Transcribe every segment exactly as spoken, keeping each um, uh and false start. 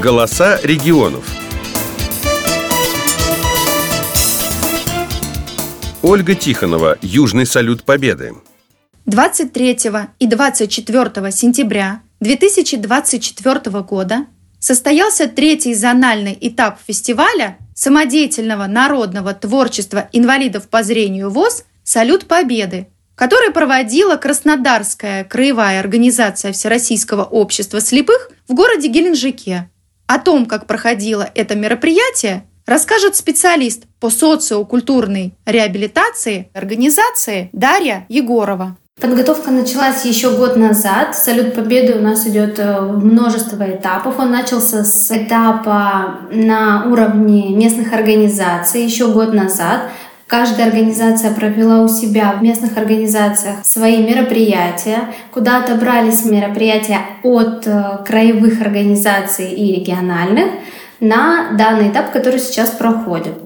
Голоса регионов. Ольга Тихонова. Южный салют Победы. двадцать третьего и двадцать четвёртого сентября две тысячи двадцать четвёртого года состоялся третий зональный этап фестиваля самодеятельного народного творчества инвалидов по зрению ВОС «Салют Победы», который проводила Краснодарская краевая организация Всероссийского общества слепых в городе Геленджике. О том, как проходило это мероприятие, расскажет специалист по социокультурной реабилитации организации Дарья Егорова. Подготовка началась еще год назад. Салют Победы у нас идет множество этапов. Он начался с этапа на уровне местных организаций еще год назад. Каждая организация провела у себя в местных организациях свои мероприятия, куда отобрались мероприятия от краевых организаций и региональных на данный этап, который сейчас проходит.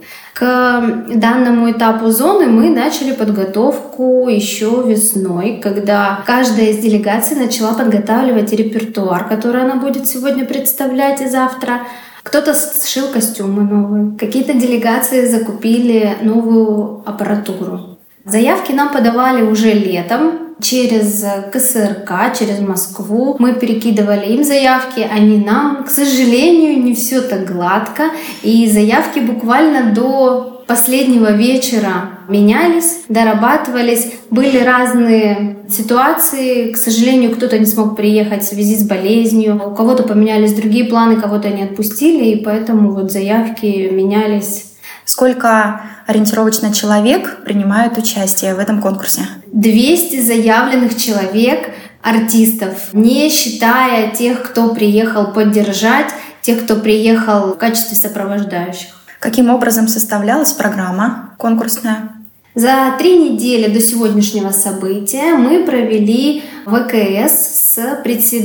К данному этапу зоны мы начали подготовку еще весной, когда каждая из делегаций начала подготавливать репертуар, который она будет сегодня представлять и завтра. Кто-то сшил костюмы новые, какие-то делегации закупили новую аппаратуру. Заявки нам подавали уже летом через ка эс эр ка, через Москву. Мы перекидывали им заявки, они нам. К сожалению, не все так гладко. И заявки буквально до последнего вечера менялись, дорабатывались. Были разные ситуации. К сожалению, кто-то не смог приехать в связи с болезнью. У кого-то поменялись другие планы, кого-то не отпустили. И поэтому вот заявки менялись. Сколько ориентировочно человек принимают участие в этом конкурсе? двести заявленных человек, артистов, не считая тех, кто приехал поддержать, тех, кто приехал в качестве сопровождающих. Каким образом составлялась программа конкурсная? За три недели до сегодняшнего события мы провели вэ ка эс с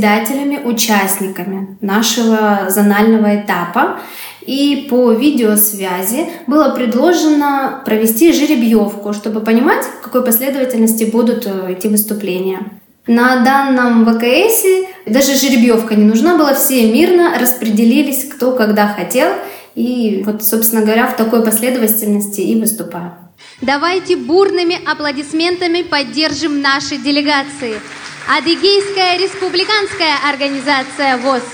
председателями-участниками нашего зонального этапа. И по видеосвязи было предложено провести жеребьевку, чтобы понимать, в какой последовательности будут идти выступления. На данном вэ ка эсе даже жеребьевка не нужна была, все мирно распределились, кто когда хотел. И вот, собственно говоря, в такой последовательности и выступаем. Давайте бурными аплодисментами поддержим наши делегации. Адыгейская республиканская организация ВОС,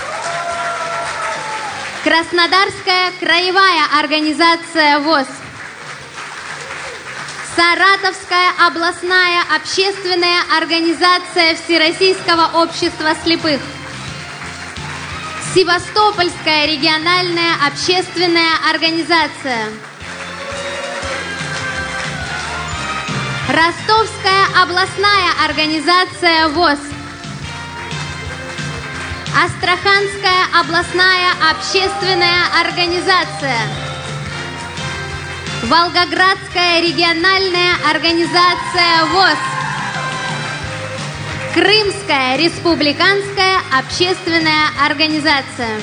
Краснодарская краевая организация ВОС, Саратовская областная общественная организация Всероссийского общества слепых, Севастопольская региональная общественная организация, Ростовская областная организация ВОС, Астраханская областная общественная организация, Волгоградская региональная организация ВОС, Крымская республиканская общественная организация.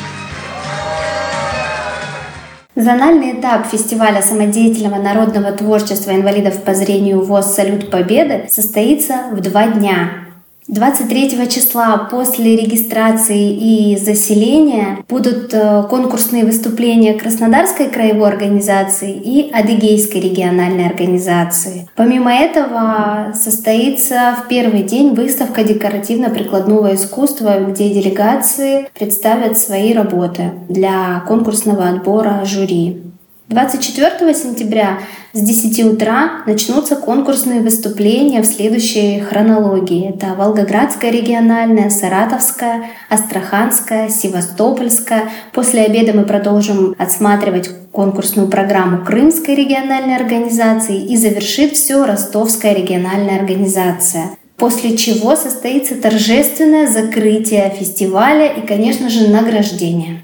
Зональный этап фестиваля самодеятельного народного творчества инвалидов по зрению ВОС «Салют Победы» состоится в два дня. двадцать третьего числа после регистрации и заселения будут конкурсные выступления Краснодарской краевой организации и Адыгейской региональной организации. Помимо этого состоится в первый день выставка декоративно-прикладного искусства, где делегации представят свои работы для конкурсного отбора жюри. двадцать четвёртого сентября с десяти утра начнутся конкурсные выступления в следующей хронологии. Это Волгоградская региональная, Саратовская, Астраханская, Севастопольская. После обеда мы продолжим отсматривать конкурсную программу Крымской региональной организации и завершит все Ростовская региональная организация. После чего состоится торжественное закрытие фестиваля и, конечно же, награждение.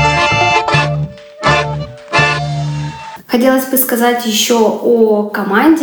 Хотелось бы сказать еще о команде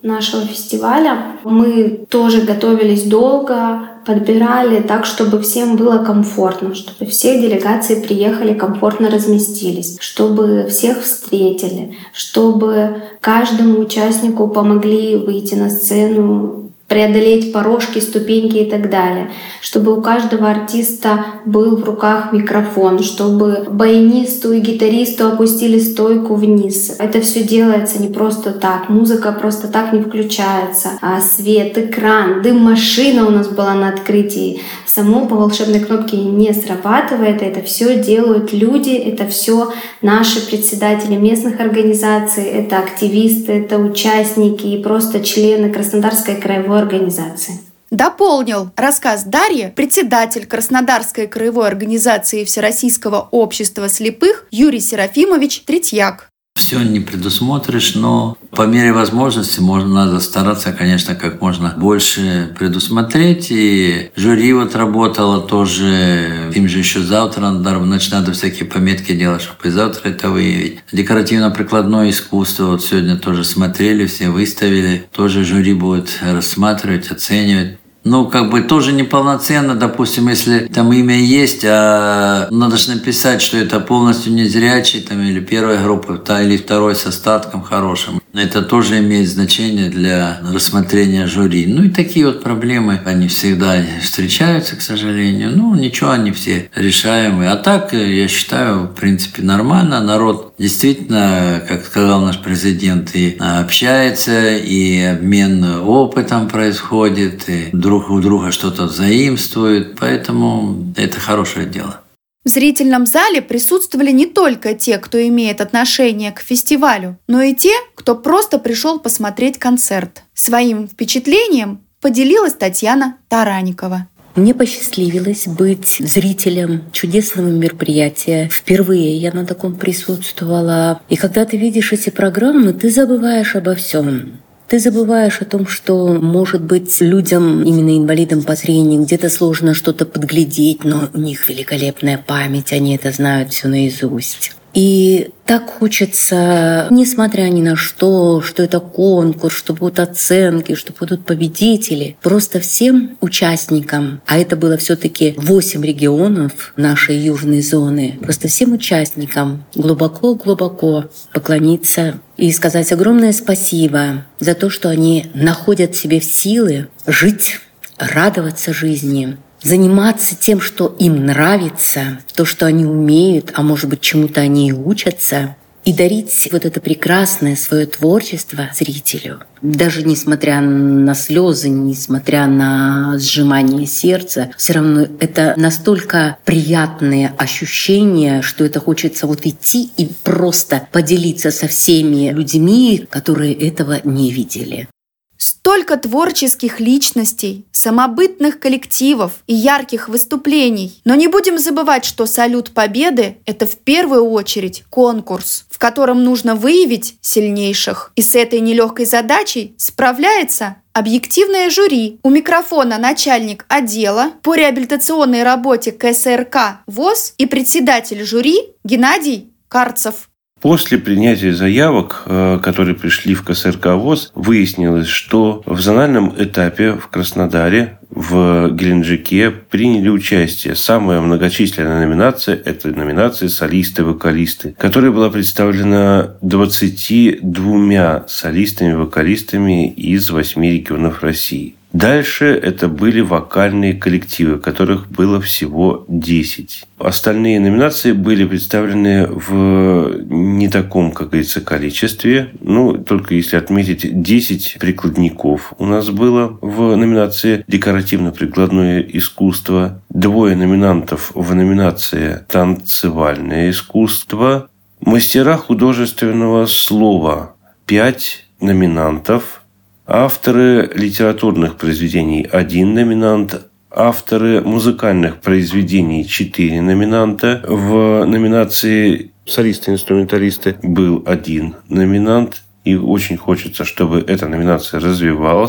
нашего фестиваля. Мы тоже готовились долго, подбирали так, чтобы всем было комфортно, чтобы все делегации приехали, комфортно разместились, чтобы всех встретили, чтобы каждому участнику помогли выйти на сцену, преодолеть порожки, ступеньки и так далее, чтобы у каждого артиста был в руках микрофон, чтобы баянисту и гитаристу опустили стойку вниз. Это все делается не просто так, музыка просто так не включается, а свет, экран, дым-машина у нас была на открытии, само по волшебной кнопке не срабатывает, это все делают люди, это все наши председатели местных организаций, это активисты, это участники и просто члены Краснодарской краевой организации. Дополнил рассказ Дарьи председатель Краснодарской краевой организации Всероссийского общества слепых Юрий Серафимович Третьяк. Все не предусмотришь, но по мере возможности можно, надо стараться, конечно, как можно больше предусмотреть. И жюри вот работало тоже, им же еще завтра надо, значит, надо всякие пометки делать, чтобы и завтра это выявить. Декоративно-прикладное искусство вот сегодня тоже смотрели, все выставили, тоже жюри будет рассматривать, оценивать. Ну, как бы тоже неполноценно, допустим, если там имя есть, а надо же написать, что это полностью незрячий, там, или первая группа, или второй с остатком хорошим. Это тоже имеет значение для рассмотрения жюри. Ну и такие вот проблемы, они всегда встречаются, к сожалению. Ну, ничего, они все решаемые. А так, я считаю, в принципе, нормально. Народ действительно, как сказал наш президент, и общается, и обмен опытом происходит, и друг у друга что-то заимствует, поэтому это хорошее дело. В зрительном зале присутствовали не только те, кто имеет отношение к фестивалю, но и те, кто просто пришел посмотреть концерт. Своим впечатлением поделилась Татьяна Таранникова. Мне посчастливилось быть зрителем чудесного мероприятия. Впервые я на таком присутствовала. И когда ты видишь эти программы, ты забываешь обо всем. Ты забываешь о том, что, может быть, людям, именно инвалидам по зрению, где-то сложно что-то подглядеть, но у них великолепная память, они это знают все наизусть. И так хочется, несмотря ни на что, что это конкурс, что будут оценки, что будут победители, просто всем участникам, а это было все-таки восемь регионов нашей южной зоны, просто всем участникам глубоко-глубоко поклониться и сказать огромное спасибо за то, что они находят в себе силы жить, радоваться жизни, заниматься тем, что им нравится, то, что они умеют, а может быть, чему-то они и учатся, и дарить вот это прекрасное свое творчество зрителю. Даже несмотря на слезы, несмотря на сжимание сердца, все равно это настолько приятные ощущения, что это хочется вот идти и просто поделиться со всеми людьми, которые этого не видели. Столько творческих личностей, самобытных коллективов и ярких выступлений. Но не будем забывать, что «Салют Победы» — это в первую очередь конкурс, в котором нужно выявить сильнейших. И с этой нелегкой задачей справляется объективное жюри. У микрофона начальник отдела по реабилитационной работе ка эс эр ка ВОС и председатель жюри Геннадий Карцев. После принятия заявок, которые пришли в ка эс эр ка ВОС, выяснилось, что в зональном этапе в Краснодаре, в Геленджике приняли участие. Самая многочисленная номинация – это номинация «Солисты-вокалисты», которая была представлена двадцатью двумя солистами-вокалистами из восьми регионов России. Дальше это были вокальные коллективы, которых было всего десять. Остальные номинации были представлены в не таком, как говорится, количестве. Ну, только если отметить, десять прикладников у нас было в номинации «Декоративно-прикладное искусство», двое номинантов в номинации «Танцевальное искусство», «Мастера художественного слова» пять номинантов, авторы литературных произведений – один номинант, авторы музыкальных произведений – четыре номинанта. В номинации «Солисты-инструменталисты» был один номинант. И очень хочется, чтобы эта номинация развивалась.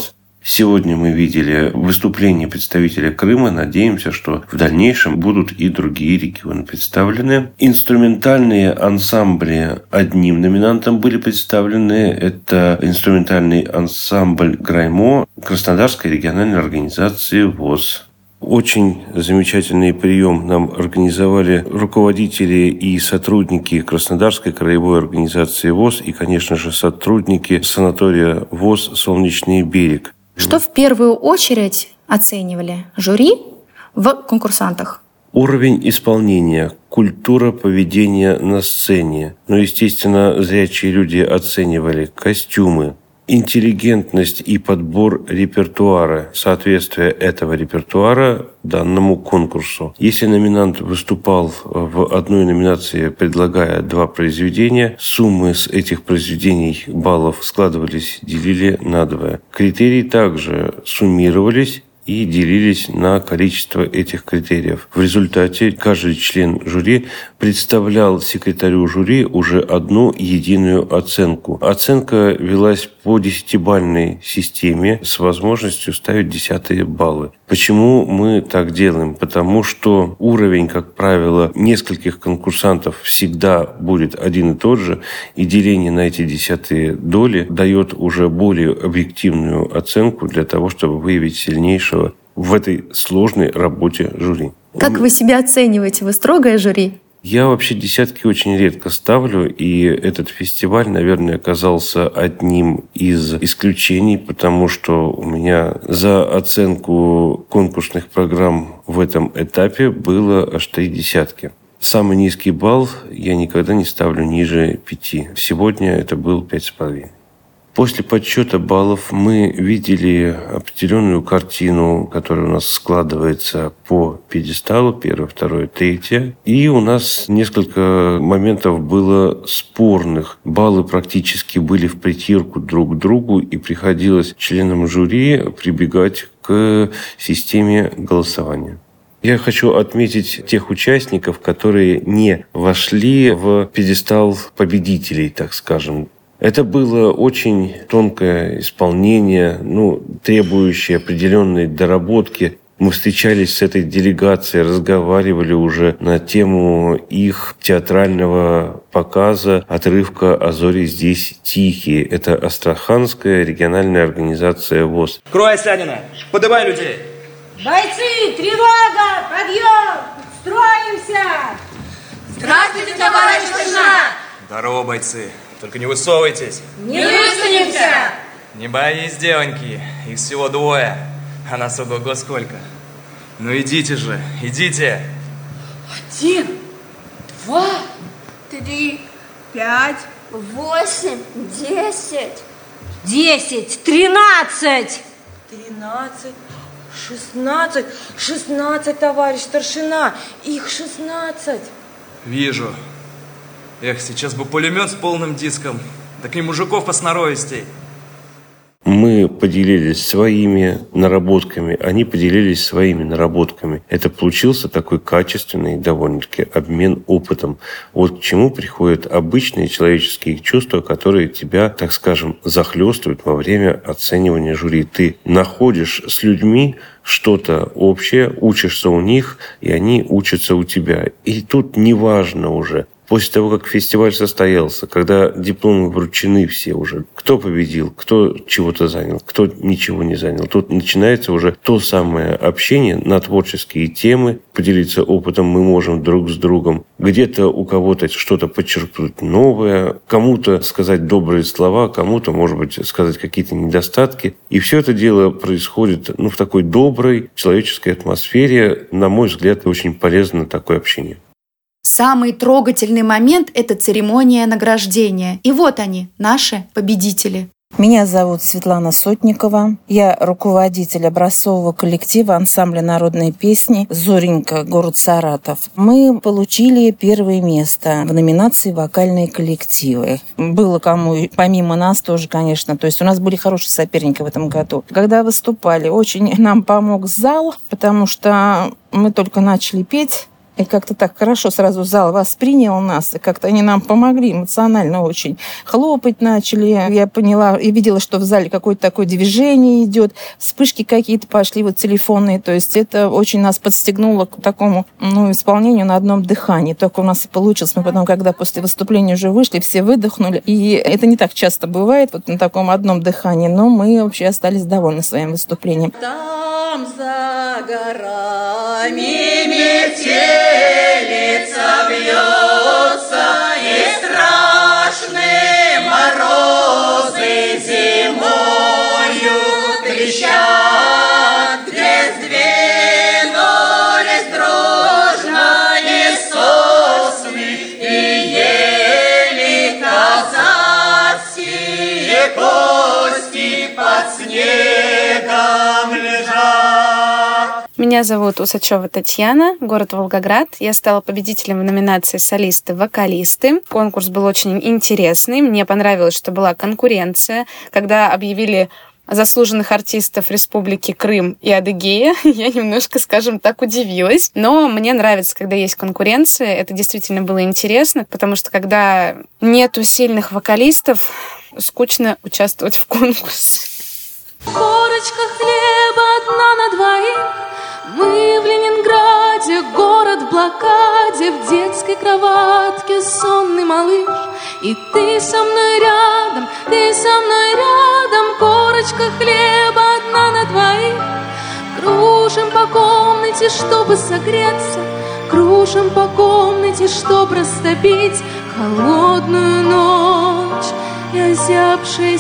Сегодня мы видели выступление представителя Крыма. Надеемся, что в дальнейшем будут и другие регионы представлены. Инструментальные ансамбли одним номинантом были представлены. Это инструментальный ансамбль «Граймо» Краснодарской региональной организации ВОС. Очень замечательный прием нам организовали руководители и сотрудники Краснодарской краевой организации ВОС и, конечно же, сотрудники санатория ВОС «Солнечный берег». Что в первую очередь оценивали жюри в конкурсантах? Уровень исполнения, культура поведения на сцене. Ну, естественно, зрячие люди оценивали костюмы, интеллигентность и подбор репертуара, соответствие этого репертуара данному конкурсу. Если номинант выступал в одной номинации, предлагая два произведения, суммы с этих произведений баллов складывались, делили надвое. Критерии также суммировались и делились на количество этих критериев. В результате каждый член жюри представлял секретарю жюри уже одну единую оценку. Оценка велась по десятибалльной системе с возможностью ставить десятые баллы. Почему мы так делаем? Потому что уровень, как правило, нескольких конкурсантов всегда будет один и тот же, и деление на эти десятые доли дает уже более объективную оценку для того, чтобы выявить сильнейшего в этой сложной работе жюри. Как вы себя оцениваете? Вы строгое жюри? Я вообще десятки очень редко ставлю, и этот фестиваль, наверное, оказался одним из исключений, потому что у меня за оценку конкурсных программ в этом этапе было аж три десятки. Самый низкий балл я никогда не ставлю ниже пяти. Сегодня это был пять с половиной. После подсчета баллов мы видели определенную картину, которая у нас складывается по пьедесталу, первое, второе, третье. И у нас несколько моментов было спорных. Баллы практически были в притирку друг к другу, и приходилось членам жюри прибегать к системе голосования. Я хочу отметить тех участников, которые не вошли в пьедестал победителей, так скажем. Это было очень тонкое исполнение, ну, требующее определенной доработки. Мы встречались с этой делегацией, разговаривали уже на тему их театрального показа отрывка «А зори здесь тихие». Это Астраханская региональная организация ВОС. Крой, Слянина! Подымай людей! Бойцы, тревога, подъем! Строимся! Здравствуйте, товарищ старшина! Здорово, бойцы! Только не высовывайтесь! Не высунемся! Не боись, девоньки, их всего двое, а нас ого-го сколько. Ну идите же, идите! Один, два, три, пять, восемь, десять. Десять, тринадцать! Тринадцать, шестнадцать, шестнадцать, товарищ старшина, их шестнадцать. Вижу. Эх, сейчас бы пулемет с полным диском, так и мужиков посноровистей. Мы поделились своими наработками, они поделились своими наработками. Это получился такой качественный довольно-таки обмен опытом. Вот к чему приходят обычные человеческие чувства, которые тебя, так скажем, захлестывают во время оценивания жюри. Ты находишь с людьми что-то общее, учишься у них, и они учатся у тебя. И тут неважно уже, после того, как фестиваль состоялся, когда дипломы вручены все уже, кто победил, кто чего-то занял, кто ничего не занял. Тут начинается уже то самое общение на творческие темы. Поделиться опытом мы можем друг с другом. Где-то у кого-то что-то подчеркнуть новое, кому-то сказать добрые слова, кому-то, может быть, сказать какие-то недостатки. И все это дело происходит ну, в такой доброй человеческой атмосфере. На мой взгляд, очень полезно такое общение. Самый трогательный момент – это церемония награждения. И вот они, наши победители. Меня зовут Светлана Сотникова. Я руководитель образцового коллектива ансамбля народной песни «Зоренька», город Саратов. Мы получили первое место в номинации «Вокальные коллективы». Было кому, помимо нас тоже, конечно. То есть у нас были хорошие соперники в этом году. Когда выступали, очень нам помог зал, потому что мы только начали петь. И как-то так хорошо сразу зал воспринял нас, и как-то они нам помогли эмоционально очень. Хлопать начали. Я поняла и видела, что в зале какое-то такое движение идет, вспышки какие-то пошли вот телефонные. То есть это очень нас подстегнуло к такому ну, исполнению на одном дыхании. Только у нас и получилось. Мы потом, когда после выступления уже вышли, все выдохнули. И это не так часто бывает вот на таком одном дыхании, но мы вообще остались довольны своим выступлением. Там за горами метелица бьется, и страшные морозы зимою трещат, где сдвинулись дружно и сосны, и ели казацкие кости под снегом лежат. Меня зовут Усачева Татьяна, город Волгоград. Я стала победителем в номинации «Солисты-вокалисты». Конкурс был очень интересный. Мне понравилось, что была конкуренция. Когда объявили заслуженных артистов Республики Крым и Адыгея, я немножко, скажем так, удивилась. Но мне нравится, когда есть конкуренция. Это действительно было интересно, потому что когда нету сильных вокалистов, скучно участвовать в конкурсе. Корочка хлеба одна на двоих. Мы в Ленинграде, город в блокаде, в детской кроватке сонный малыш. И ты со мной рядом, ты со мной рядом. Корочка хлеба одна на двоих. Кружим по комнате, чтобы согреться, кружим по комнате, чтобы растопить холодную ночь и озябшее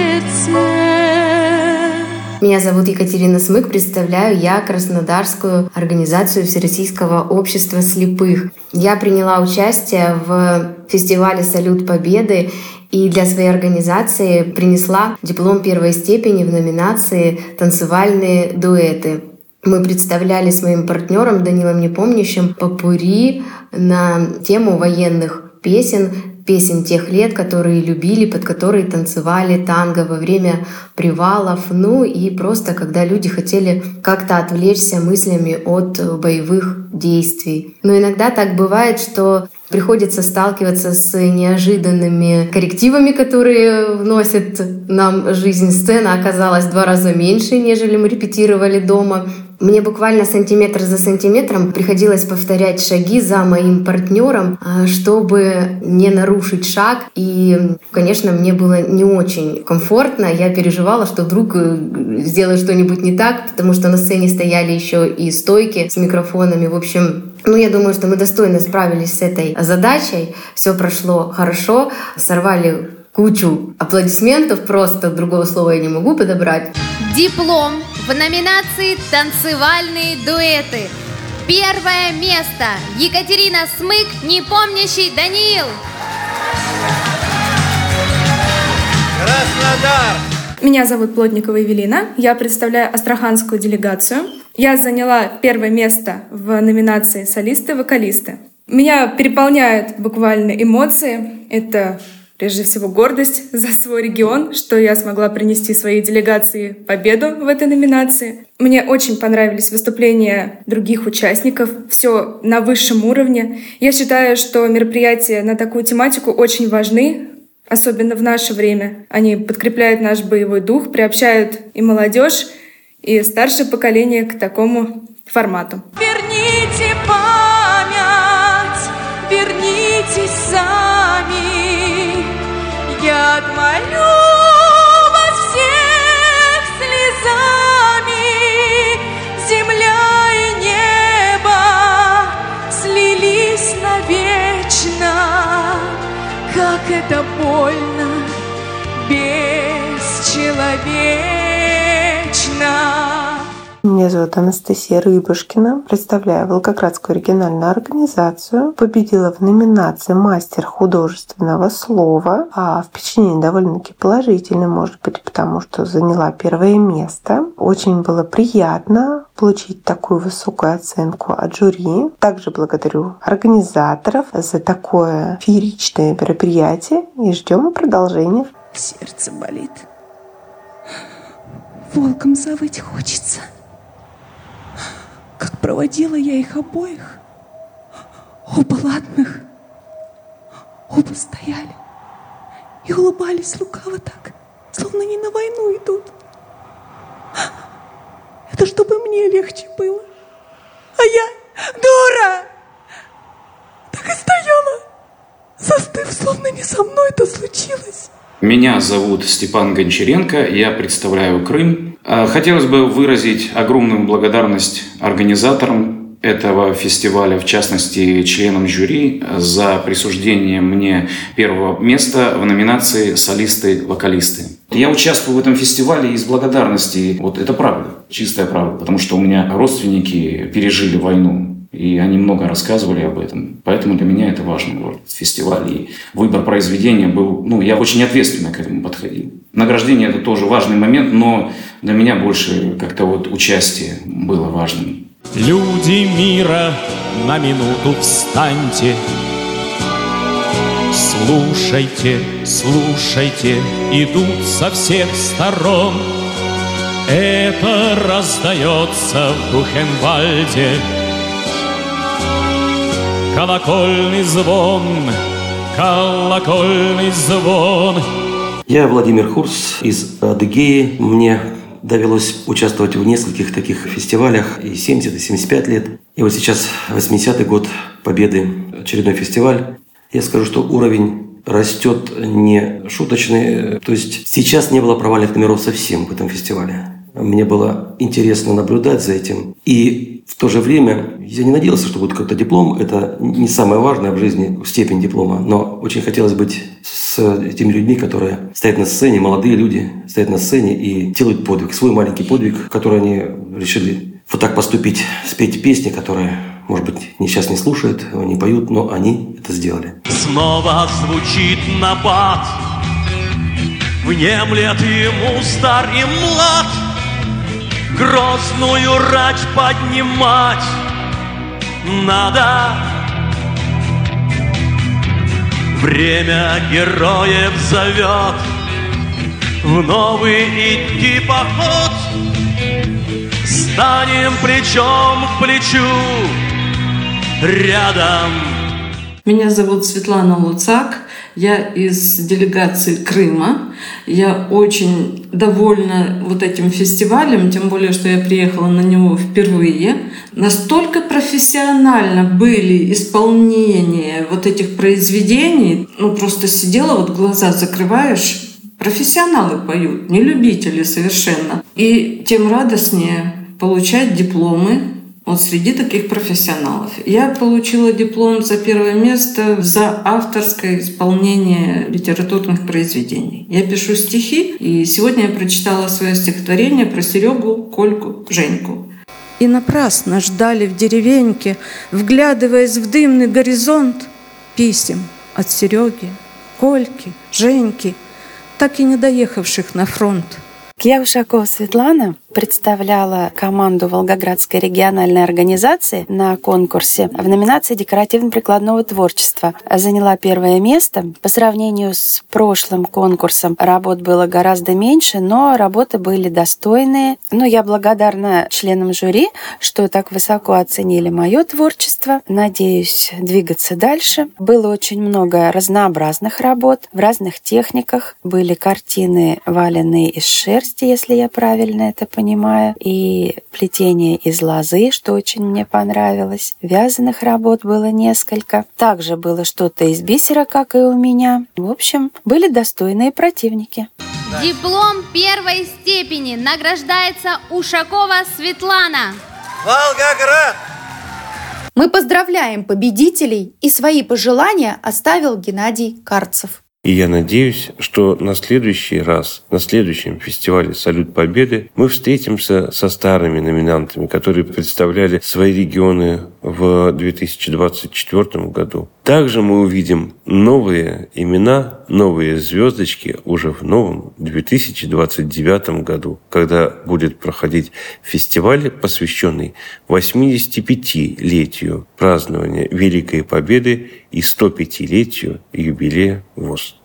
сердце. Меня зовут Екатерина Смык, представляю я Краснодарскую организацию Всероссийского общества слепых. Я приняла участие в фестивале «Салют Победы» и для своей организации принесла диплом первой степени в номинации «Танцевальные дуэты». Мы представляли с моим партнером Данилом Непомнящим попурри на тему военных песен, песен тех лет, которые любили, под которые танцевали танго во время привалов, ну и просто когда люди хотели как-то отвлечься мыслями от боевых действий. Но иногда так бывает, что приходится сталкиваться с неожиданными коррективами, которые вносит нам жизнь. Сцена оказалась в два раза меньше, нежели мы репетировали дома. Мне буквально сантиметр за сантиметром приходилось повторять шаги за моим партнером, чтобы не нарушить шаг. И, конечно, мне было не очень комфортно. Я переживала, что вдруг сделаю что-нибудь не так, потому что на сцене стояли еще и стойки с микрофонами. В общем, ну, я думаю, что мы достойно справились с этой задачей. Все прошло хорошо, сорвали кучу аплодисментов, просто другого слова я не могу подобрать. Диплом в номинации «Танцевальные дуэты». Первое место. Екатерина Смык, Непомнящий Даниил. Краснодар. Меня зовут Плотникова Евелина. Я представляю астраханскую делегацию. Я заняла первое место в номинации «Солисты-вокалисты». Меня переполняют буквально эмоции. Это прежде всего гордость за свой регион, что я смогла принести своей делегации победу в этой номинации. Мне очень понравились выступления других участников. Все на высшем уровне. Я считаю, что мероприятия на такую тематику очень важны, особенно в наше время. Они подкрепляют наш боевой дух, приобщают и молодежь, и старшее поколение к такому формату. Верните память, вернитесь сами. Я отмолю вас всех слезами. Земля и небо слились навечно. Как это больно, бесчеловечно. Меня зовут Анастасия Рыбушкина. Представляю Волгоградскую региональную организацию. Победила в номинации «Мастер художественного слова». А впечатление довольно-таки положительное, может быть, потому что заняла первое место. Очень было приятно получить такую высокую оценку от жюри. Также благодарю организаторов за такое фееричное мероприятие и ждем продолжения. Сердце болит. Волком завыть хочется. Как проводила я их обоих. Оба ладных, оба стояли и улыбались лукаво так, словно не на войну идут. Это чтобы мне легче было. А я, дура, так и стояла, застыв, словно не со мной это случилось. Меня зовут Степан Гончаренко, я представляю Крым. Хотелось бы выразить огромную благодарность организаторам этого фестиваля, в частности, членам жюри, за присуждение мне первого места в номинации «Солисты-вокалисты». Я участвую в этом фестивале из благодарности. Вот это правда, чистая правда, потому что у меня родственники пережили войну, и они много рассказывали об этом. Поэтому для меня это важный вот, фестиваль. И выбор произведения был... Ну, я очень ответственно к этому подходил. Награждение – это тоже важный момент, но для меня больше как-то вот участие было важным. Люди мира, на минуту встаньте. Слушайте, слушайте, идут со всех сторон. Это раздается в Бухенвальде. Колокольный звон, колокольный звон. Я Владимир Хурс из Адыгеи. Мне довелось участвовать в нескольких таких фестивалях и семьдесят, и семьдесят пять лет. И вот сейчас восьмидесятый год победы, очередной фестиваль. Я скажу, что уровень растет не шуточный. То есть сейчас не было провальных номеров совсем в этом фестивале. Мне было интересно наблюдать за этим. И в то же время я не надеялся, что будет какой-то диплом. Это не самое важное в жизни, степень диплома. Но очень хотелось быть с теми людьми, которые стоят на сцене, молодые люди стоят на сцене и делают подвиг, свой маленький подвиг, который они решили вот так поступить, спеть песни, которые, может быть, сейчас не слушают, не поют, но они это сделали. Снова звучит набат, внемлет ему стар и млад. Грозную рать поднимать надо. Время героев зовет в новый идти поход. Станем плечом к плечу рядом. Меня зовут Светлана Луцак. Я из делегации Крыма. Я очень довольна вот этим фестивалем, тем более, что я приехала на него впервые. Настолько профессионально были исполнения вот этих произведений. Ну, просто сидела, вот глаза закрываешь, профессионалы поют, не любители совершенно. И тем радостнее получать дипломы вот среди таких профессионалов. Я получила диплом за первое место за авторское исполнение литературных произведений. Я пишу стихи, и сегодня я прочитала свое стихотворение про Серегу, Кольку, Женьку. И напрасно ждали в деревеньке, вглядываясь в дымный горизонт, писем от Сереги, Кольки, Женьки, так и не доехавших на фронт. Я Ушакова Светлана представляла команду Волгоградской региональной организации на конкурсе в номинации декоративно-прикладного творчества. Заняла первое место. По сравнению с прошлым конкурсом работ было гораздо меньше, но работы были достойные. Но я благодарна членам жюри, что так высоко оценили мое творчество. Надеюсь двигаться дальше. Было очень много разнообразных работ в разных техниках. Были картины, валенные из шерсти, если я правильно это понимаю, и плетение из лозы, что очень мне понравилось. Вязаных работ было несколько. Также было что-то из бисера, как и у меня. В общем, были достойные противники. Диплом первой степени награждается Ушакова Светлана. Волгоград! Мы поздравляем победителей, и свои пожелания оставил Геннадий Карцев. И я надеюсь, что на следующий раз, на следующем фестивале «Салют Победы» мы встретимся со старыми номинантами, которые представляли свои регионы в две тысячи двадцать четвёртом году. Также мы увидим новые имена, новые звездочки уже в новом две тысячи двадцать девятом году, когда будет проходить фестиваль, посвященный восьмидесятипятилетию празднования Великой Победы и сто пятилетию юбилея ВОС.